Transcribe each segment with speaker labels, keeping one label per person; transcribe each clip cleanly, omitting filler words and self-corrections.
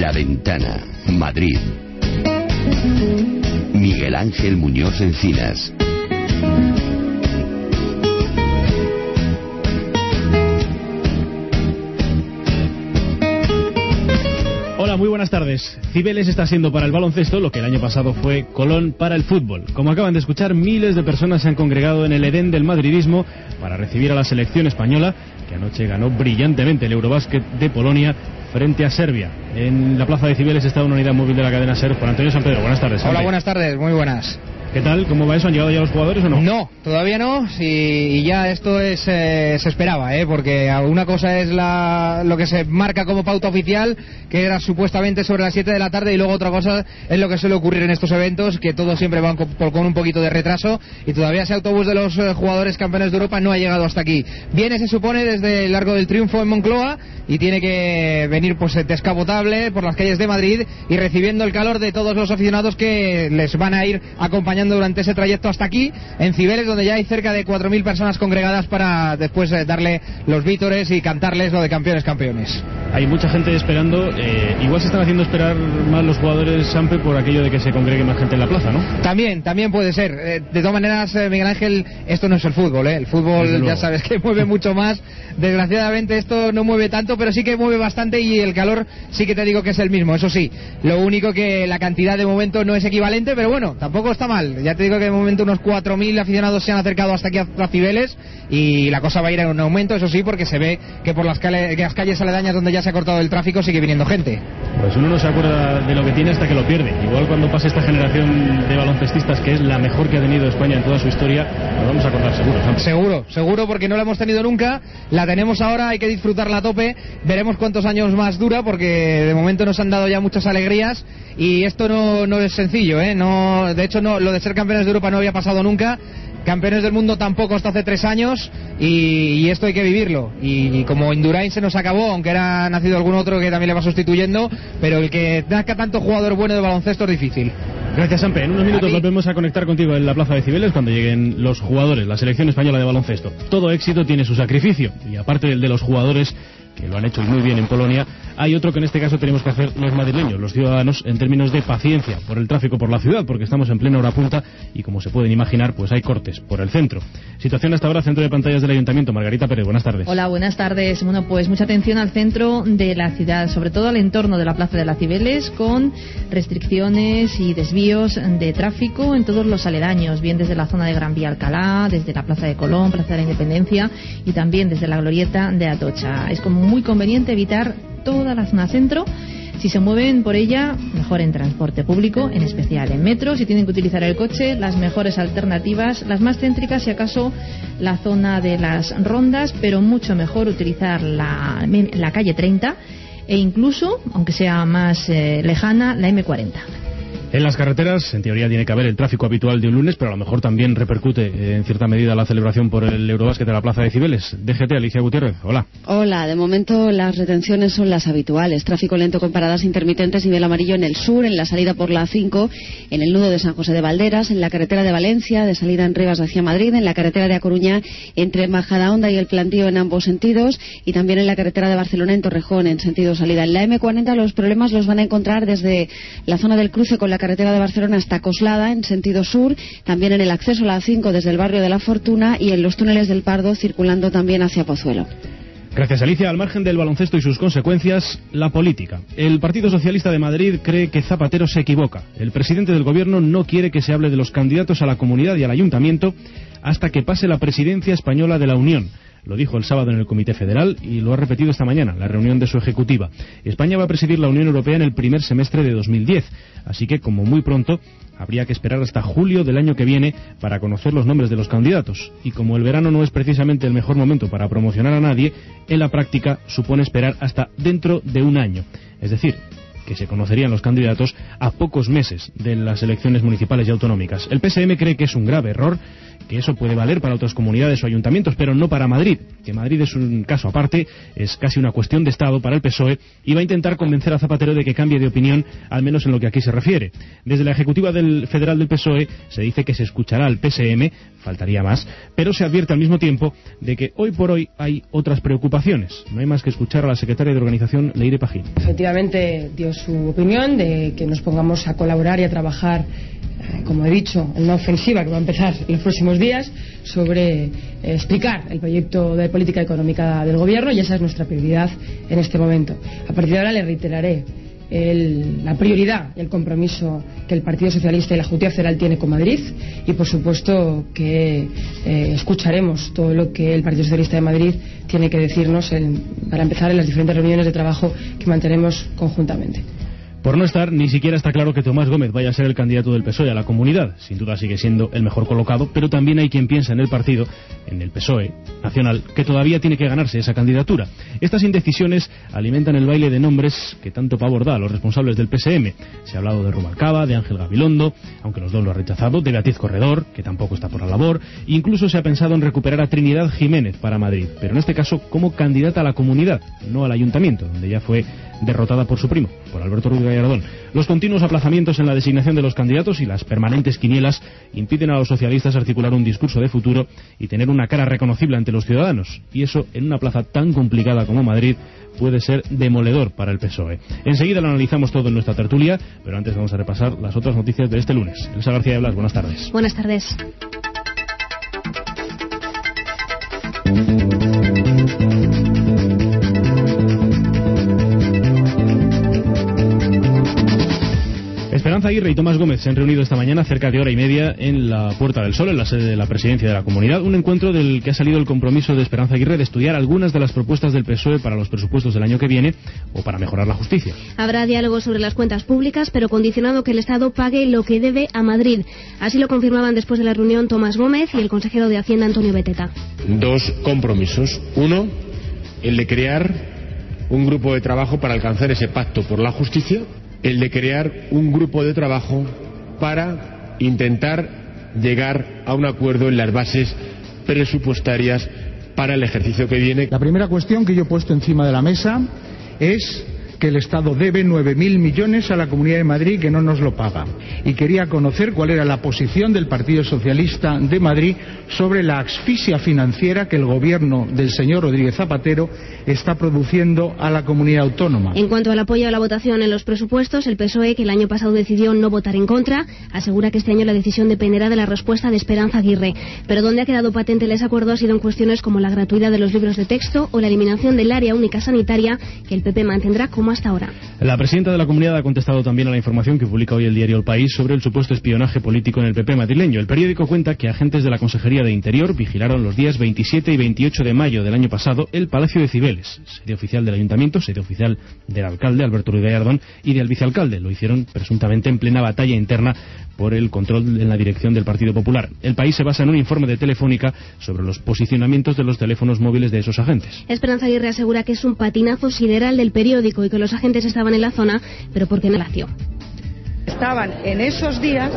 Speaker 1: La Ventana, Madrid. Miguel Ángel Muñoz Encinas.
Speaker 2: Hola, muy buenas tardes. Cibeles está siendo para el baloncesto lo que el año pasado fue Colón para el fútbol. Como acaban de escuchar, miles de personas se han congregado en el Edén del madridismo para recibir a la selección española, que anoche ganó brillantemente el Eurobásquet de Polonia frente a Serbia. En la plaza de Cibeles está una unidad móvil de la cadena SER. Juan Antonio San Pedro, buenas tardes.
Speaker 3: Hola, buenas tardes, muy buenas.
Speaker 2: ¿Qué tal? ¿Cómo va eso? ¿Han llegado ya los jugadores o no?
Speaker 3: No, todavía no, y ya esto es se esperaba, porque una cosa es lo que se marca como pauta oficial, que era supuestamente sobre las 7 de la tarde, y luego otra cosa es lo que suele ocurrir en estos eventos, que todos siempre van con un poquito de retraso, y todavía ese autobús de los jugadores campeones de Europa no ha llegado hasta aquí. Viene, se supone, desde el Arco del Triunfo en Moncloa, y tiene que venir pues descapotable por las calles de Madrid y recibiendo el calor de todos los aficionados que les van a ir acompañando durante ese trayecto hasta aquí, en Cibeles, donde ya hay cerca de 4.000 personas congregadas para después darle los vítores y cantarles lo de campeones, campeones.
Speaker 2: Hay mucha gente esperando, igual se están haciendo esperar más los jugadores Sampe por aquello de que se congregue más gente en la plaza, ¿no? También
Speaker 3: puede ser. De todas maneras, Miguel Ángel, esto no es el fútbol, El fútbol ya sabes que mueve mucho más. Desgraciadamente esto no mueve tanto, pero sí que mueve bastante, y el calor sí que te digo que es el mismo, eso sí. Lo único que la cantidad de momento no es equivalente, pero bueno, tampoco está mal. Ya te digo que de momento unos 4.000 aficionados se han acercado hasta aquí a Cibeles, y la cosa va a ir en un aumento, eso sí, porque se ve que por las calles aledañas donde ya se ha cortado el tráfico sigue viniendo gente.
Speaker 2: Pues uno no se acuerda de lo que tiene hasta que lo pierde. Igual cuando pase esta generación de baloncestistas, que es la mejor que ha tenido España en toda su historia, nos vamos a acordar seguro. Seguro, porque no la hemos tenido nunca, la tenemos ahora, hay que disfrutarla a tope. Veremos cuántos años más dura, porque de momento nos han dado ya muchas alegrías, y esto no es sencillo, No, de hecho, lo de ser campeones de Europa no había pasado nunca. Campeones del mundo tampoco hasta hace 3 años, y esto hay que vivirlo. Y como Indurain se nos acabó, aunque era nacido algún otro que también le va sustituyendo, pero el que nazca tanto jugador bueno de baloncesto es difícil. Gracias, Sampe. En unos minutos volvemos a conectar contigo en la plaza de Cibeles cuando lleguen los jugadores, la selección española de baloncesto. Todo éxito tiene su sacrificio, y aparte del de los jugadores, que lo han hecho muy bien en Polonia, hay otro que en este caso tenemos que hacer los madrileños, los ciudadanos, en términos de paciencia por el tráfico por la ciudad, porque estamos en plena hora punta y, como se pueden imaginar, pues hay cortes por el centro. Situación hasta ahora, centro de pantallas del Ayuntamiento. Margarita Pérez, buenas tardes.
Speaker 4: Hola, buenas tardes. Bueno, pues mucha atención al centro de la ciudad, sobre todo al entorno de la plaza de las Cibeles, con restricciones y desvíos de tráfico en todos los aledaños, bien desde la zona de Gran Vía Alcalá, desde la plaza de Colón, plaza de la Independencia, y también desde la glorieta de Atocha. Es como muy conveniente evitar toda la zona centro. Si se mueven por ella, mejor en transporte público, en especial en metro. Si tienen que utilizar el coche, las mejores alternativas, las más céntricas, si acaso la zona de las rondas, pero mucho mejor utilizar la calle 30 e incluso, aunque sea más lejana, la M40.
Speaker 2: En las carreteras, en teoría, tiene que haber el tráfico habitual de un lunes, pero a lo mejor también repercute en cierta medida la celebración por el Eurobásquet de la plaza de Cibeles. DGT, Alicia Gutiérrez, hola.
Speaker 5: Hola, de momento las retenciones son las habituales. Tráfico lento con paradas intermitentes, nivel amarillo en el sur, en la salida por la A5, en el nudo de San José de Valderas, en la carretera de Valencia, de salida en Rivas hacia Madrid, en la carretera de A Coruña, entre Majadahonda y el Plantío en ambos sentidos, y también en la carretera de Barcelona en Torrejón, en sentido salida. En la M40 los problemas los van a encontrar desde la zona del cruce con la carretera de Barcelona hasta Coslada en sentido sur, también en el acceso a la A5 desde el barrio de La Fortuna, y en los túneles del Pardo circulando también hacia Pozuelo.
Speaker 2: Gracias, Alicia. Al margen del baloncesto y sus consecuencias, la política. El Partido Socialista de Madrid cree que Zapatero se equivoca. El presidente del gobierno no quiere que se hable de los candidatos a la comunidad y al ayuntamiento hasta que pase la presidencia española de la Unión. Lo dijo el sábado en el Comité Federal y lo ha repetido esta mañana, la reunión de su ejecutiva. España va a presidir la Unión Europea en el primer semestre de 2010, así que, como muy pronto, habría que esperar hasta julio del año que viene para conocer los nombres de los candidatos. Y como el verano no es precisamente el mejor momento para promocionar a nadie, en la práctica supone esperar hasta dentro de un año. Es decir, que se conocerían los candidatos a pocos meses de las elecciones municipales y autonómicas. El PSM cree que es un grave error, que eso puede valer para otras comunidades o ayuntamientos, pero no para Madrid, que Madrid es un caso aparte, es casi una cuestión de Estado para el PSOE, y va a intentar convencer a Zapatero de que cambie de opinión, al menos en lo que aquí se refiere. Desde la ejecutiva federal del PSOE se dice que se escuchará al PSM, faltaría más, pero se advierte al mismo tiempo de que hoy por hoy hay otras preocupaciones. No hay más que escuchar a la secretaria de Organización, Leire Pajín.
Speaker 6: Efectivamente, dio de su opinión, de que nos pongamos a colaborar y a trabajar, como he dicho, en una ofensiva que va a empezar en los próximos días sobre explicar el proyecto de política económica del Gobierno, y esa es nuestra prioridad en este momento. A partir de ahora le reiteraré la prioridad y el compromiso que el Partido Socialista y la Junta Federal tiene con Madrid, y por supuesto que escucharemos todo lo que el Partido Socialista de Madrid tiene que decirnos para empezar en las diferentes reuniones de trabajo que mantenemos conjuntamente.
Speaker 2: Por no estar, ni siquiera está claro que Tomás Gómez vaya a ser el candidato del PSOE a la Comunidad. Sin duda sigue siendo el mejor colocado, pero también hay quien piensa en el partido, en el PSOE nacional, que todavía tiene que ganarse esa candidatura. Estas indecisiones alimentan el baile de nombres que tanto pavor da a los responsables del PSM. Se ha hablado de Rubalcaba, de Ángel Gabilondo, aunque los dos lo han rechazado, de Beatriz Corredor, que tampoco está por la labor. Incluso se ha pensado en recuperar a Trinidad Jiménez para Madrid, pero en este caso como candidata a la Comunidad, no al Ayuntamiento, donde ya fue derrotada por su primo, por Alberto Ruiz Gallardón. Los continuos aplazamientos en la designación de los candidatos y las permanentes quinielas impiden a los socialistas articular un discurso de futuro y tener una cara reconocible ante los ciudadanos. Y eso, en una plaza tan complicada como Madrid, puede ser demoledor para el PSOE. Enseguida lo analizamos todo en nuestra tertulia, pero antes vamos a repasar las otras noticias de este lunes. Elsa García de Blas, buenas tardes.
Speaker 4: Buenas tardes.
Speaker 2: Esperanza Aguirre y Tomás Gómez se han reunido esta mañana cerca de hora y media en la Puerta del Sol, en la sede de la Presidencia de la Comunidad, un encuentro del que ha salido el compromiso de Esperanza Aguirre de estudiar algunas de las propuestas del PSOE para los presupuestos del año que viene o para mejorar la justicia.
Speaker 7: Habrá diálogo sobre las cuentas públicas, pero condicionado que el Estado pague lo que debe a Madrid. Así lo confirmaban después de la reunión Tomás Gómez y el consejero de Hacienda Antonio Beteta.
Speaker 8: Dos compromisos. Uno, el de crear un grupo de trabajo para alcanzar ese pacto por la justicia. El de crear un grupo de trabajo para intentar llegar a un acuerdo en las bases presupuestarias para el ejercicio que viene.
Speaker 9: La primera cuestión que yo he puesto encima de la mesa es que el Estado debe 9.000 millones a la Comunidad de Madrid que no nos lo paga. Y quería conocer cuál era la posición del Partido Socialista de Madrid sobre la asfixia financiera que el gobierno del señor Rodríguez Zapatero está produciendo a la comunidad autónoma.
Speaker 7: En cuanto al apoyo a la votación en los presupuestos, el PSOE, que el año pasado decidió no votar en contra, asegura que este año la decisión dependerá de la respuesta de Esperanza Aguirre. Pero donde ha quedado patente el desacuerdo ha sido en cuestiones como la gratuidad de los libros de texto o la eliminación del área única sanitaria, que el PP mantendrá como hasta ahora.
Speaker 2: La presidenta de la Comunidad ha contestado también a la información que publica hoy el diario El País sobre el supuesto espionaje político en el PP madrileño. El periódico cuenta que agentes de la Consejería de Interior vigilaron los días 27 y 28 de mayo del año pasado el Palacio de Cibeles, sede oficial del Ayuntamiento, sede oficial del alcalde Alberto Ruiz Gallardón y del vicealcalde. Lo hicieron presuntamente en plena batalla interna por el control en la dirección del Partido Popular. El País se basa en un informe de Telefónica sobre los posicionamientos de los teléfonos móviles de esos agentes.
Speaker 7: Esperanza Aguirre asegura que es un patinazo sideral del periódico y que los agentes estaban en la zona, pero porque no la nació.
Speaker 10: Estaban en esos días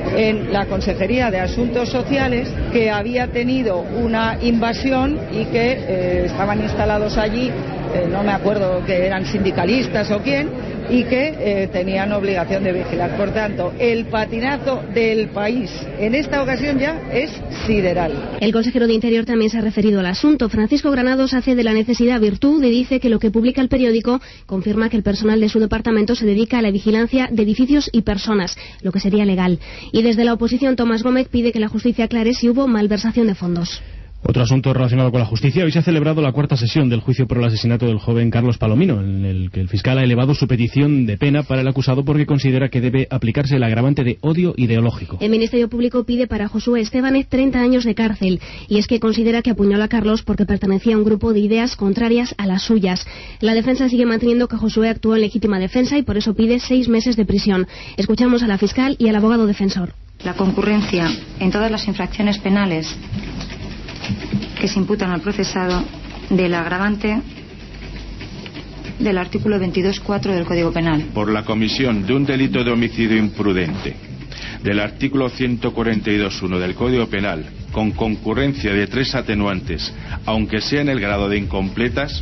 Speaker 10: en la Consejería de Asuntos Sociales, que había tenido una invasión y que estaban instalados allí, no me acuerdo que eran sindicalistas o quién, y que tenían obligación de vigilar. Por tanto, el patinazo del país en esta ocasión ya es sideral.
Speaker 7: El consejero de Interior también se ha referido al asunto. Francisco Granados hace de la necesidad virtud y dice que lo que publica el periódico confirma que el personal de su departamento se dedica a la vigilancia de edificios y personas, lo que sería legal. Y desde la oposición, Tomás Gómez pide que la justicia aclare si hubo malversación de fondos.
Speaker 2: Otro asunto relacionado con la justicia. Hoy se ha celebrado la cuarta sesión del juicio por el asesinato del joven Carlos Palomino, en el que el fiscal ha elevado su petición de pena para el acusado porque considera que debe aplicarse el agravante de odio ideológico.
Speaker 7: El Ministerio Público pide para Josué Estebanez 30 años de cárcel, y es que considera que apuñaló a Carlos porque pertenecía a un grupo de ideas contrarias a las suyas. La defensa sigue manteniendo que Josué actuó en legítima defensa y por eso pide 6 meses de prisión. Escuchamos a la fiscal y al abogado defensor.
Speaker 11: La concurrencia en todas las infracciones penales que se imputan al procesado del agravante del artículo 22.4 del Código Penal.
Speaker 12: Por la comisión de un delito de homicidio imprudente del artículo 142.1 del Código Penal, con concurrencia de 3 atenuantes, aunque sea en el grado de incompletas,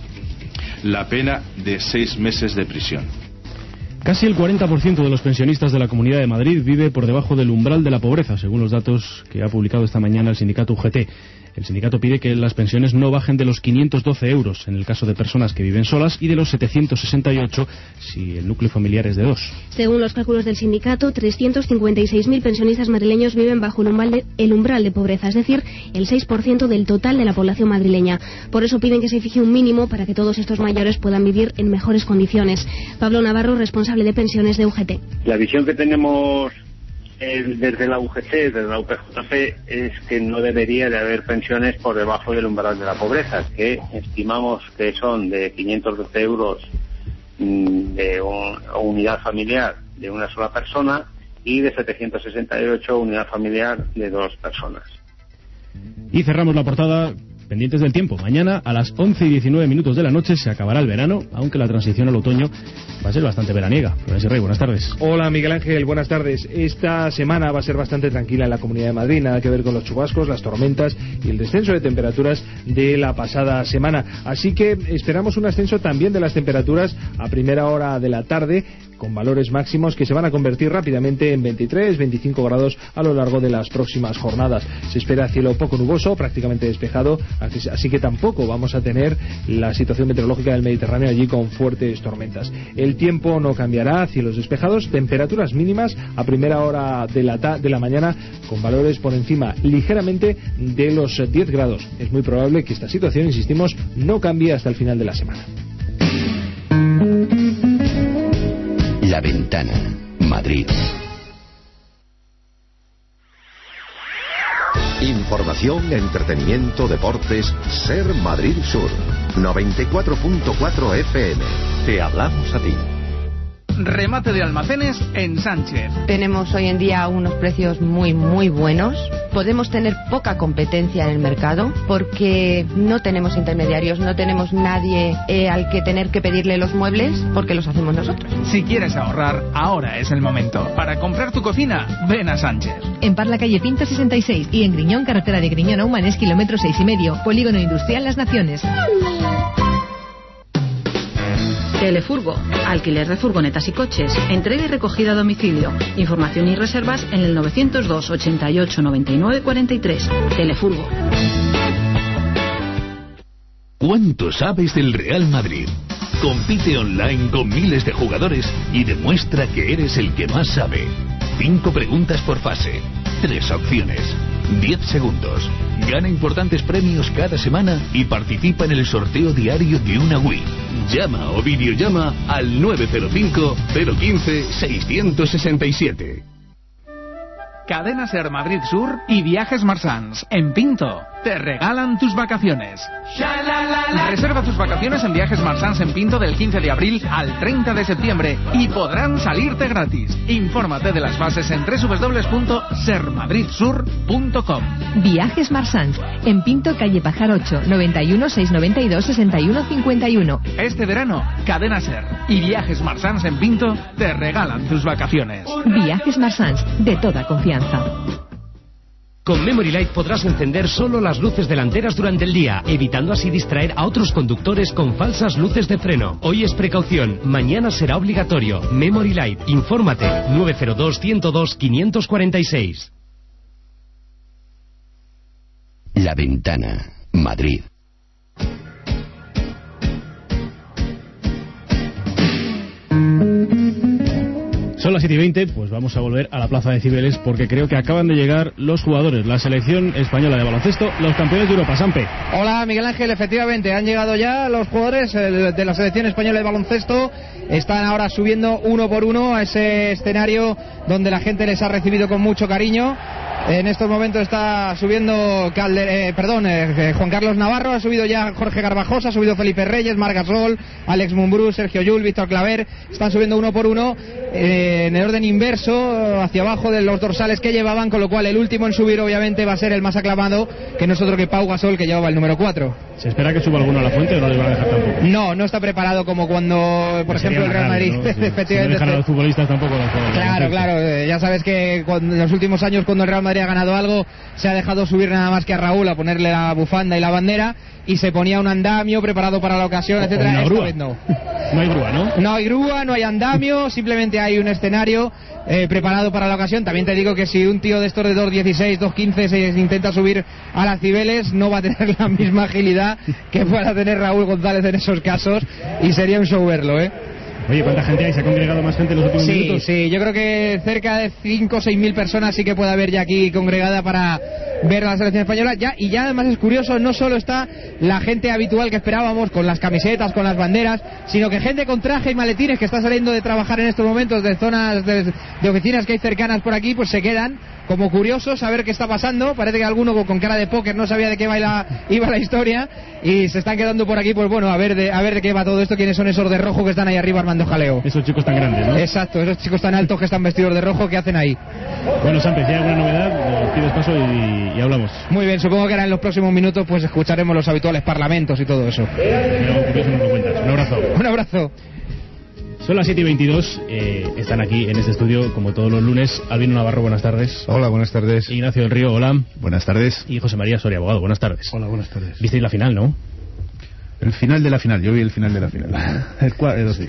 Speaker 12: la pena de 6 meses de prisión.
Speaker 2: Casi el 40% de los pensionistas de la Comunidad de Madrid vive por debajo del umbral de la pobreza, según los datos que ha publicado esta mañana el sindicato UGT. El sindicato pide que las pensiones no bajen de los 512 euros en el caso de personas que viven solas y de los 768 si el núcleo familiar es de 2.
Speaker 7: Según los cálculos del sindicato, 356.000 pensionistas madrileños viven bajo el umbral de pobreza, es decir, el 6% del total de la población madrileña. Por eso piden que se fije un mínimo para que todos estos mayores puedan vivir en mejores condiciones. Pablo Navarro, responsable de pensiones de UGT.
Speaker 13: La visión que tenemos desde la UGT, desde la UPJP, es que no debería de haber pensiones por debajo del umbral de la pobreza, que estimamos que son de 512 euros de unidad familiar de una sola persona y de 768 unidad familiar de 2 personas.
Speaker 2: Y cerramos la portada pendientes del tiempo. Mañana a las 11:19 de la noche se acabará el verano, aunque la transición al otoño va a ser bastante veraniega. Florencio Rey, buenas tardes.
Speaker 14: Hola Miguel Ángel, buenas tardes. Esta semana va a ser bastante tranquila en la Comunidad de Madrid, nada que ver con los chubascos, las tormentas y el descenso de temperaturas de la pasada semana. Así que esperamos un ascenso también de las temperaturas a primera hora de la tarde, con valores máximos que se van a convertir rápidamente en 23-25 grados a lo largo de las próximas jornadas. Se espera cielo poco nuboso, prácticamente despejado, así que tampoco vamos a tener la situación meteorológica del Mediterráneo allí con fuertes tormentas. El tiempo no cambiará, cielos despejados, temperaturas mínimas a primera hora de la mañana con valores por encima ligeramente de los 10 grados. Es muy probable que esta situación, insistimos, no cambie hasta el final de la semana.
Speaker 1: La Ventana, Madrid.
Speaker 15: Información, entretenimiento, deportes. Ser Madrid Sur. 94.4 FM. Te hablamos a ti.
Speaker 16: Remate de almacenes en Sánchez.
Speaker 17: Tenemos hoy en día unos precios muy buenos. Podemos tener poca competencia en el mercado porque no tenemos intermediarios, no tenemos nadie al que tener que pedirle los muebles porque los hacemos nosotros.
Speaker 16: Si quieres ahorrar, ahora es el momento. Para comprar tu cocina, ven a Sánchez.
Speaker 18: En Parla, calle Pinto 66 y en Griñón, carretera de Griñón a Humanes, kilómetro 6,5. Polígono Industrial Las Naciones.
Speaker 19: Telefurgo, alquiler de furgonetas y coches, entrega y recogida a domicilio. Información y reservas en el 902 88 99 43. Telefurgo.
Speaker 20: ¿Cuánto sabes del Real Madrid? Compite online con miles de jugadores y demuestra que eres el que más sabe. 5 preguntas por fase, 3 opciones, 10 segundos. Gana importantes premios cada semana y participa en el sorteo diario de una Wii. Llama o videollama al 905 015 667.
Speaker 16: Cadena Ser Madrid Sur y Viajes Marsans en Pinto te regalan tus vacaciones. Reserva tus vacaciones en Viajes Marsans en Pinto del 15 de abril al 30 de septiembre y podrán salirte gratis. Infórmate de las bases en www.sermadridsur.com.
Speaker 18: Viajes Marsans en Pinto, calle Pajar 8, 91 692 61 51.
Speaker 16: Este verano, Cadena Ser y Viajes Marsans en Pinto te regalan tus vacaciones.
Speaker 18: Viajes Marsans, de toda confianza.
Speaker 21: Con Memory Light podrás encender solo las luces delanteras durante el día, evitando así distraer a otros conductores con falsas luces de freno. Hoy es precaución, mañana será obligatorio. Memory Light, infórmate, 902 102 546.
Speaker 1: La Ventana, Madrid.
Speaker 2: Son las 7:20, pues vamos a volver a la plaza de Cibeles porque creo que acaban de llegar los jugadores, la selección española de baloncesto, los campeones de Europa. Sampe.
Speaker 3: Hola Miguel Ángel, efectivamente han llegado ya los jugadores de la selección española de baloncesto. Están ahora subiendo uno por uno a ese escenario donde la gente les ha recibido con mucho cariño. En estos momentos está subiendo Juan Carlos Navarro, ha subido ya Jorge Garbajosa, ha subido Felipe Reyes, Marc Gasol, Alex Mumbrú, Sergio Llull, Víctor Claver. Están subiendo uno por uno en el orden inverso hacia abajo de los dorsales que llevaban, con lo cual el último en subir obviamente va a ser el más aclamado, que no es otro que Pau Gasol, que llevaba el número 4.
Speaker 2: ¿Se espera que suba alguno a la fuente o no les van a dejar tampoco?
Speaker 3: No está preparado como cuando, por ejemplo, el Real Madrid,
Speaker 2: ¿no? Si no dejan a los futbolistas tampoco.
Speaker 3: Claro, ya sabes que en los últimos años cuando el Real Madrid Madrid ha ganado algo, se ha dejado subir nada más que a Raúl a ponerle la bufanda y la bandera, y se ponía un andamio preparado para la ocasión, etcétera. Esta vez no.
Speaker 2: No hay grúa, ¿no?
Speaker 3: No hay grúa, no hay andamio, simplemente hay un escenario preparado para la ocasión. También te digo que si un tío de estos de 2.16, 2.15 se intenta subir a las Cibeles, no va a tener la misma agilidad que pueda tener Raúl González en esos casos, y sería un show verlo,
Speaker 2: Oye, ¿cuánta gente hay? ¿Se ha congregado más gente en los últimos minutos?
Speaker 3: Sí, yo creo que cerca de 5 o 6 mil personas sí que puede haber ya aquí congregada para ver a la selección española. Y ya además es curioso, no solo está la gente habitual que esperábamos, con las camisetas, con las banderas, sino que gente con traje y maletines que está saliendo de trabajar en estos momentos de zonas de oficinas que hay cercanas por aquí, pues se quedan como curiosos a ver qué está pasando. Parece que alguno con cara de póker no sabía de qué iba la historia, y se están quedando por aquí, pues bueno, a ver de qué va todo esto, quiénes son esos de rojo que están ahí arriba armando jaleo.
Speaker 2: Esos chicos tan grandes, ¿no?
Speaker 3: Exacto, esos chicos tan altos que están vestidos de rojo, ¿qué hacen ahí?
Speaker 2: Bueno, Sampe, si hay alguna novedad, nos pides paso y hablamos.
Speaker 3: Muy bien, supongo que ahora en los próximos minutos pues escucharemos los habituales parlamentos y todo eso.
Speaker 2: Un abrazo.
Speaker 3: Un abrazo.
Speaker 2: Son las 7:22, están aquí en este estudio, como todos los lunes, Albino Navarro, buenas tardes.
Speaker 5: Hola, buenas tardes.
Speaker 2: Ignacio del Río, hola.
Speaker 5: Buenas tardes.
Speaker 2: Y José María Soria, abogado, buenas tardes.
Speaker 5: Hola, buenas tardes.
Speaker 2: ¿Visteis la final, no?
Speaker 5: El final de la final, yo vi el final de la final. El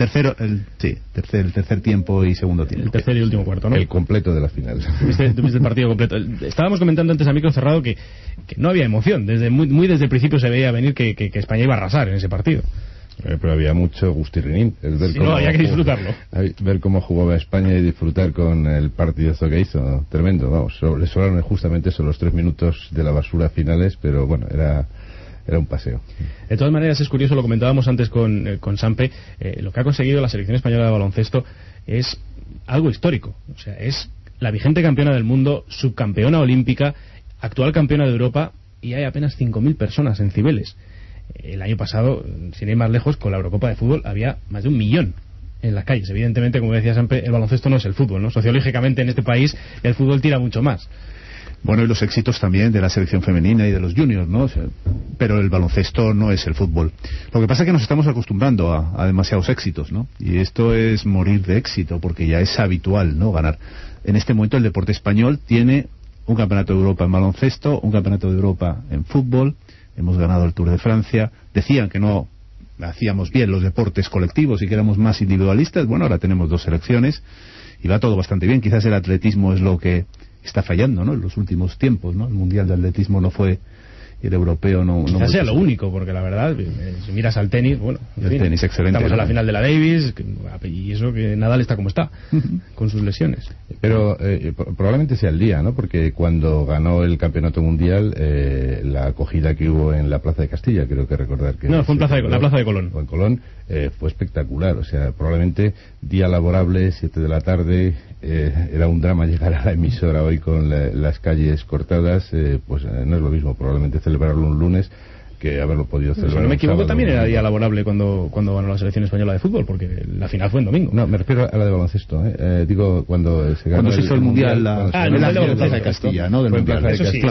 Speaker 5: tercer tiempo y segundo tiempo.
Speaker 2: El tercer y último cuarto, ¿no?
Speaker 5: El completo de la final.
Speaker 2: ¿Tuviste el partido completo? Estábamos comentando antes a micro cerrado que no había emoción, muy desde el principio se veía venir que España iba a arrasar en ese partido.
Speaker 5: Pero había mucho gustirrinín.
Speaker 2: Había que disfrutarlo.
Speaker 5: Ver cómo jugaba España y disfrutar con el partidazo que hizo. Tremendo, vamos. Le sobraron justamente esos los 3 minutos de la basura finales, pero bueno, era un paseo.
Speaker 2: De todas maneras, es curioso, lo comentábamos antes con Sampe, lo que ha conseguido la selección española de baloncesto es algo histórico. O sea, es la vigente campeona del mundo, subcampeona olímpica, actual campeona de Europa, y hay apenas 5.000 personas en Cibeles. El año pasado, sin ir más lejos, con la Eurocopa de fútbol había más de 1 millón en las calles. Evidentemente, como decía Sampe, el baloncesto no es el fútbol, ¿no? Sociológicamente en este país el fútbol tira mucho más.
Speaker 5: Bueno, y los éxitos también de la selección femenina y de los juniors, ¿no? O sea, pero el baloncesto no es el fútbol. Lo que pasa es que nos estamos acostumbrando a demasiados éxitos, ¿no? Y esto es morir de éxito, porque ya es habitual, ¿no? Ganar. En este momento el deporte español tiene un campeonato de Europa en baloncesto, un campeonato de Europa en fútbol, hemos ganado el Tour de Francia. Decían que no hacíamos bien los deportes colectivos y que éramos más individualistas. Bueno, ahora tenemos 2 selecciones y va todo bastante bien. Quizás el atletismo es lo que está fallando, ¿no? En los últimos tiempos, ¿no? El mundial de atletismo no fue, y el europeo no.
Speaker 2: Quizás sea lo único, porque la verdad, si miras al tenis, bueno,
Speaker 5: el tenis excelente.
Speaker 2: Estamos en la final de la Davis, y eso que Nadal está como está, con sus lesiones.
Speaker 5: Pero probablemente sea el día, ¿no? Porque cuando ganó el campeonato mundial, la acogida que hubo en la Plaza de Castilla, creo que recordar que...
Speaker 2: No, fue en la Plaza de Colón.
Speaker 5: O en Colón, fue espectacular. O sea, probablemente día laborable, 7 de la tarde, era un drama llegar a la emisora hoy con las calles cortadas, pues no es lo mismo probablemente celebrarlo un lunes que haberlo podido celebrar.
Speaker 2: Si no me equivoco, también era día laborable cuando ganó la selección española de fútbol, porque la final fue en domingo.
Speaker 5: No, me refiero a la de baloncesto, Digo, cuando se ganó
Speaker 2: el mundial,
Speaker 5: el de Plaza de Castilla, ¿no? Del Plaza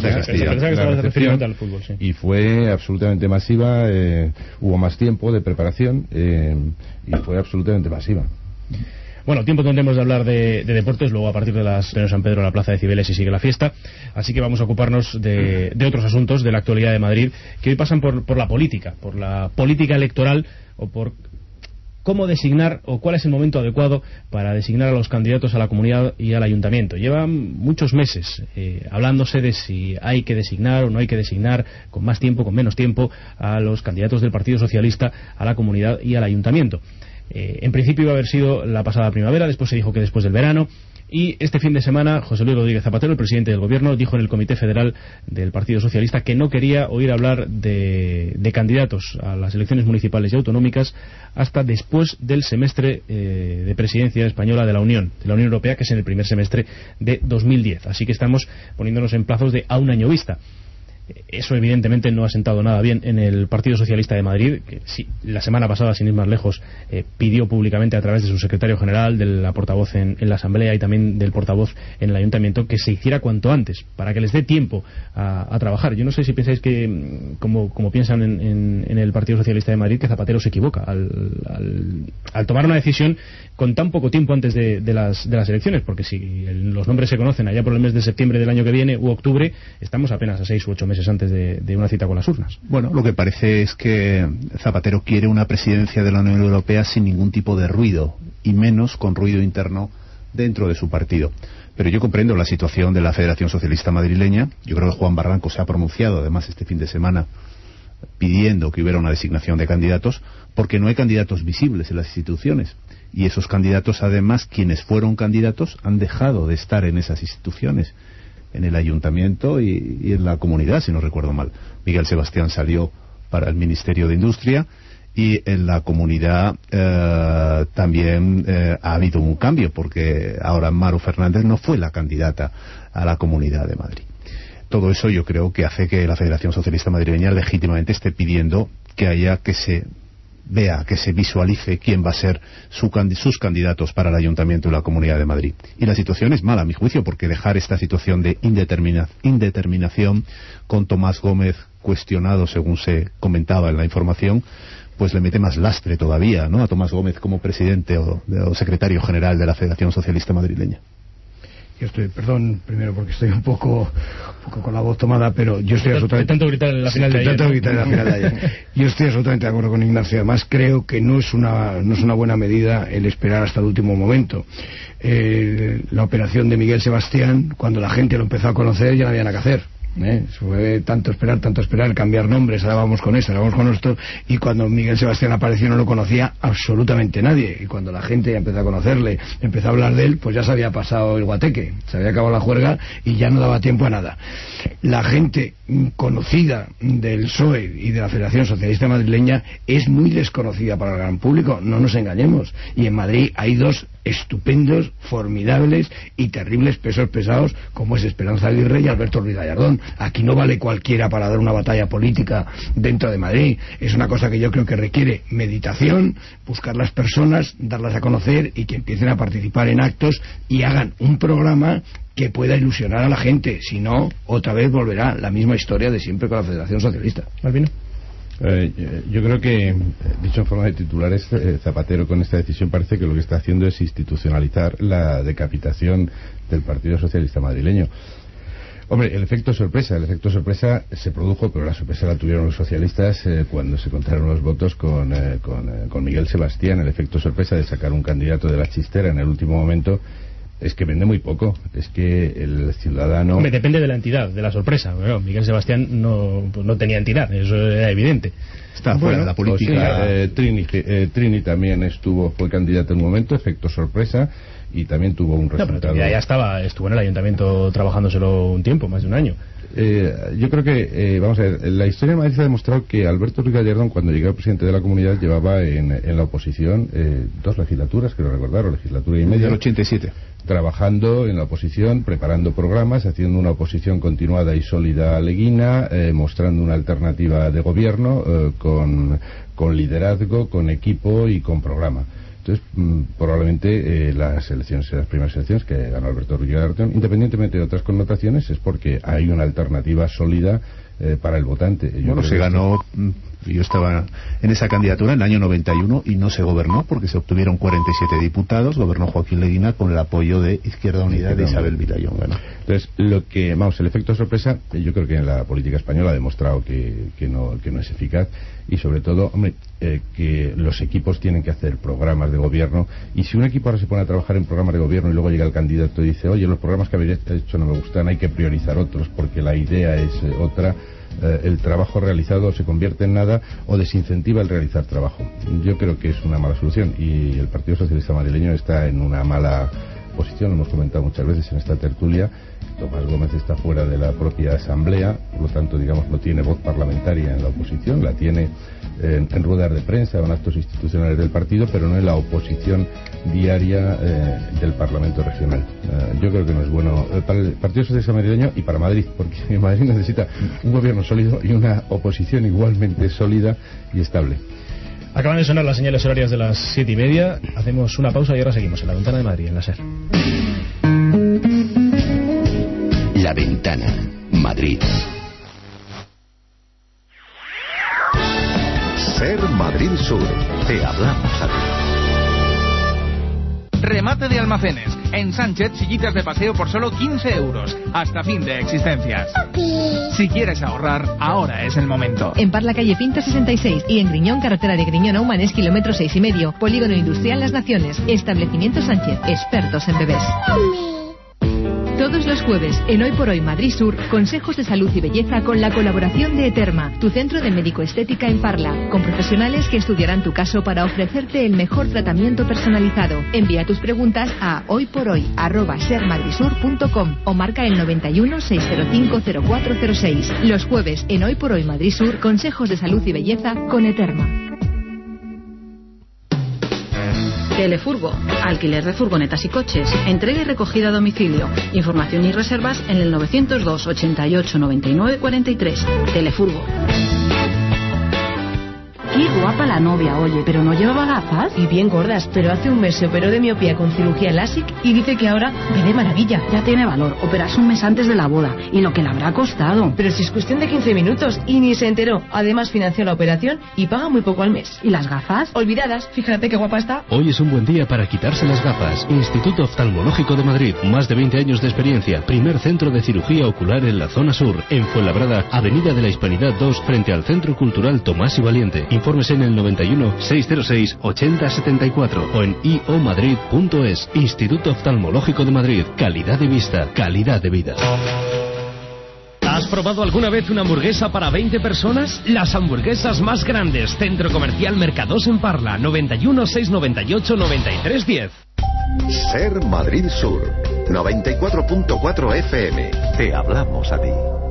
Speaker 5: de Castilla. Y fue absolutamente masiva, hubo más tiempo de preparación, y fue absolutamente masiva.
Speaker 2: Bueno, tiempo tendremos de hablar de deportes, luego a partir de las de San Pedro, la Plaza de Cibeles, y sigue la fiesta, así que vamos a ocuparnos de otros asuntos de la actualidad de Madrid, que hoy pasan por la política electoral, o por cómo designar, o cuál es el momento adecuado para designar a los candidatos a la comunidad y al ayuntamiento. Llevan muchos meses hablándose de si hay que designar o no hay que designar, con más tiempo, con menos tiempo, a los candidatos del Partido Socialista a la comunidad y al ayuntamiento. En principio iba a haber sido la pasada primavera, después se dijo que después del verano, y este fin de semana José Luis Rodríguez Zapatero, el presidente del gobierno, dijo en el Comité Federal del Partido Socialista que no quería oír hablar de candidatos a las elecciones municipales y autonómicas hasta después del semestre de presidencia española de la Unión Europea, que es en el primer semestre de 2010. Así que estamos poniéndonos en plazos de a un año vista. Eso evidentemente no ha sentado nada bien en el Partido Socialista de Madrid, que sí, la semana pasada, sin ir más lejos, pidió públicamente a través de su secretario general, de la portavoz en la Asamblea y también del portavoz en el Ayuntamiento, que se hiciera cuanto antes, para que les dé tiempo a trabajar. Yo no sé si pensáis que, como piensan en el Partido Socialista de Madrid, que Zapatero se equivoca al al tomar una decisión con tan poco tiempo antes de las elecciones, porque si los nombres se conocen allá por el mes de septiembre del año que viene u octubre, estamos apenas a 6 u 8 meses antes de una cita con las urnas.
Speaker 5: Bueno, lo que parece es que Zapatero quiere una presidencia de la Unión Europea sin ningún tipo de ruido, y menos con ruido interno dentro de su partido. Pero yo comprendo la situación de la Federación Socialista Madrileña. Yo creo que Juan Barranco se ha pronunciado además este fin de semana pidiendo que hubiera una designación de candidatos, porque no hay candidatos visibles en las instituciones, y esos candidatos, además, quienes fueron candidatos han dejado de estar en esas instituciones, en el ayuntamiento y en la comunidad, si no recuerdo mal. Miguel Sebastián salió para el Ministerio de Industria, y en la comunidad también ha habido un cambio, porque ahora Maru Fernández no fue la candidata a la Comunidad de Madrid. Todo eso yo creo que hace que la Federación Socialista Madrileña legítimamente esté pidiendo que haya, que se vea, que se visualice quién va a ser sus candidatos para el Ayuntamiento y la Comunidad de Madrid. Y la situación es mala, a mi juicio, porque dejar esta situación de indeterminación con Tomás Gómez cuestionado, según se comentaba en la información, pues le mete más lastre todavía, ¿no?, a Tomás Gómez como presidente o secretario general de la Federación Socialista Madrileña.
Speaker 6: Yo estoy, perdón, primero porque estoy un poco con la voz tomada, pero yo estoy absolutamente...
Speaker 2: Tanto gritar en la final de ayer.
Speaker 6: Yo estoy absolutamente de acuerdo con Ignacio. Además, creo que no es una buena medida el esperar hasta el último momento. La operación de Miguel Sebastián, cuando la gente lo empezó a conocer, ya no había nada que hacer. Fue tanto esperar, cambiar nombres, ahora vamos con esto, ahora vamos con esto, y cuando Miguel Sebastián apareció no lo conocía absolutamente nadie, y cuando la gente ya empezó a conocerle, empezó a hablar de él, pues ya se había pasado el guateque, se había acabado la juerga y ya no daba tiempo a nada. La gente conocida del PSOE y de la Federación Socialista Madrileña es muy desconocida para el gran público, no nos engañemos, y en Madrid hay dos estupendos, formidables y terribles pesos pesados como es Esperanza Aguirre y Alberto Ruiz Gallardón. Aquí no vale cualquiera para dar una batalla política dentro de Madrid. Es una cosa que yo creo que requiere meditación, buscar las personas, darlas a conocer y que empiecen a participar en actos y hagan un programa que pueda ilusionar a la gente. Si no, otra vez volverá la misma historia de siempre con la Federación Socialista.
Speaker 2: Malvino.
Speaker 22: Yo creo que, dicho en forma de titulares, Zapatero con esta decisión parece que lo que está haciendo es institucionalizar la decapitación del Partido Socialista Madrileño. Hombre, el efecto sorpresa se produjo, pero la sorpresa la tuvieron los socialistas cuando se contaron los votos con Miguel Sebastián. El efecto sorpresa de sacar un candidato de la chistera en el último momento es que vende muy poco. Es que el ciudadano...
Speaker 2: Hombre, depende de la entidad, de la sorpresa. Bueno, Miguel Sebastián no tenía entidad, eso era evidente.
Speaker 5: Está fuera de la política.
Speaker 22: Trini también fue candidato en un momento, efecto sorpresa, y también tuvo un resultado.
Speaker 2: Pero estuvo en el ayuntamiento trabajándoselo un tiempo, más de un año.
Speaker 22: Yo creo que, vamos a ver, la historia de Madrid ha demostrado que Alberto Ruiz Gallardón, cuando llegó presidente de la comunidad, llevaba en la oposición 2 legislaturas, creo recordar, o legislatura y media.
Speaker 5: En el 87.
Speaker 22: Trabajando en la oposición, preparando programas, haciendo una oposición continuada y sólida a Leguina, mostrando una alternativa de gobierno con liderazgo, con equipo y con programa. Entonces, probablemente las primeras elecciones que ganó Alberto Ruiz Gallardón, independientemente de otras connotaciones, es porque hay una alternativa sólida para el votante.
Speaker 5: Se ganó, yo estaba en esa candidatura en el año 91 y no se gobernó porque se obtuvieron 47 diputados, gobernó Joaquín Leguina con el apoyo de Izquierda Unida de Isabel Villayón.
Speaker 22: Entonces, el efecto sorpresa, yo creo que en la política española ha demostrado que no es eficaz, y sobre todo, que los equipos tienen que hacer programas de gobierno, y si un equipo ahora se pone a trabajar en programas de gobierno y luego llega el candidato y dice, oye, los programas que habéis hecho no me gustan, hay que priorizar otros porque la idea es otra, el trabajo realizado se convierte en nada o desincentiva el realizar trabajo. Yo creo que es una mala solución, y el Partido Socialista Madrileño está en una mala posición, lo hemos comentado muchas veces en esta tertulia. Tomás Gómez está fuera de la propia asamblea, por lo tanto, digamos, no tiene voz parlamentaria en la oposición, la tiene en ruedas de prensa o en actos institucionales del partido, pero no en la oposición diaria del Parlamento regional. Yo creo que no es bueno para el Partido Socialista Madrileño y para Madrid, porque Madrid necesita un gobierno sólido y una oposición igualmente sólida y estable.
Speaker 2: Acaban de sonar las señales horarias de las 7:30. Hacemos una pausa y ahora seguimos en La Ventana de Madrid, en la SER.
Speaker 1: La Ventana, Madrid.
Speaker 15: SER Madrid Sur. Te hablamos a ti.
Speaker 16: Remate de almacenes. En Sánchez, sillitas de paseo por solo 15 euros. Hasta fin de existencias. Si quieres ahorrar, ahora es el momento.
Speaker 18: En Parla, calle Pinta 66 y en Griñón, carretera de Griñón a Humanes, kilómetro 6,5. Polígono Industrial Las Naciones. Establecimiento Sánchez. Expertos en bebés. Todos los jueves, en Hoy por Hoy Madrid Sur, consejos de salud y belleza con la colaboración de Eterma, tu centro de médico-estética en Parla, con profesionales que estudiarán tu caso para ofrecerte el mejor tratamiento personalizado. Envía tus preguntas a hoyporhoy@sermadridsur.com o marca el 91 605 0406. Los jueves, en Hoy por Hoy Madrid Sur, consejos de salud y belleza con Eterma.
Speaker 19: Telefurgo, alquiler de furgonetas y coches, entrega y recogida a domicilio. Información y reservas en el 902 88 99 43. Telefurgo.
Speaker 4: Qué guapa la novia, oye, pero no llevaba gafas.
Speaker 8: Y bien gordas, pero hace un mes se operó de miopía con cirugía LASIK y dice que ahora ve de maravilla.
Speaker 4: Ya tiene valor, operarse un mes antes de la boda y lo que le habrá costado.
Speaker 8: Pero si es cuestión de 15 minutos y ni se enteró. Además financió la operación y paga muy poco al mes.
Speaker 4: ¿Y las gafas?
Speaker 8: Olvidadas, fíjate qué guapa está.
Speaker 23: Hoy es un buen día para quitarse las gafas. Instituto Oftalmológico de Madrid, más de 20 años de experiencia, primer centro de cirugía ocular en la zona sur, en Fuenlabrada, Avenida de la Hispanidad 2, frente al Centro Cultural Tomás y Valiente. Informes en el 91 606 8074 o en iomadrid.es. Instituto Oftalmológico de Madrid. Calidad de vista, calidad de vida.
Speaker 21: ¿Has probado alguna vez una hamburguesa para 20 personas? Las hamburguesas más grandes. Centro Comercial Mercados en Parla. 91 698 9310.
Speaker 15: Ser Madrid Sur. 94.4 FM. Te hablamos a ti.